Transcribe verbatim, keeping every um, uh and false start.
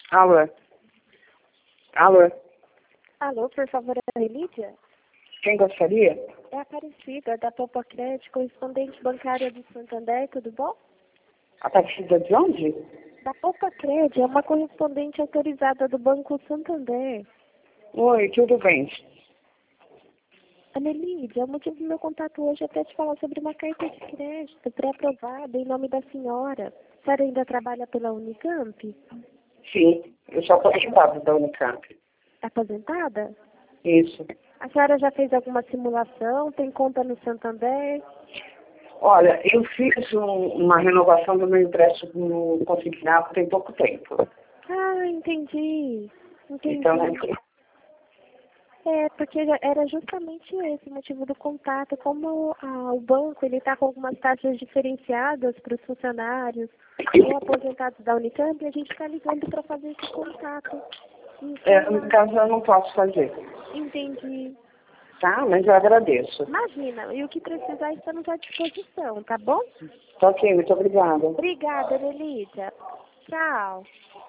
Alô? Alô? Alô, por favor, é a Lídia? Quem gostaria? É a Aparecida, da Poupa Crédito, correspondente bancária do Santander, tudo bom? A partida de onde? Da Poupa Crédito, é uma correspondente autorizada do Banco Santander. Oi, tudo bem? Ana Lídia, o motivo do meu contato hoje é para te falar sobre uma carta de crédito pré-aprovada em nome da senhora. A senhora ainda trabalha pela Unicamp? Sim, eu sou aposentada da Unicamp. É aposentada? Isso. A senhora já fez alguma simulação? Tem conta no Santander? Olha, eu fiz um- uma renovação do meu empréstimo no consignado tem pouco tempo. Ah, entendi. Entendi. Então, É, porque era justamente esse o motivo do contato. Como ah, o banco ele está com algumas taxas diferenciadas para os funcionários ou aposentados da Unicamp, a gente está ligando para fazer esse contato. é, no caso, eu não posso fazer, Entendi. tá? Mas eu agradeço. Imagina, e o que precisar estamos à disposição, tá bom? Tá ok, muito obrigada. Obrigada, Nelídia. Tchau.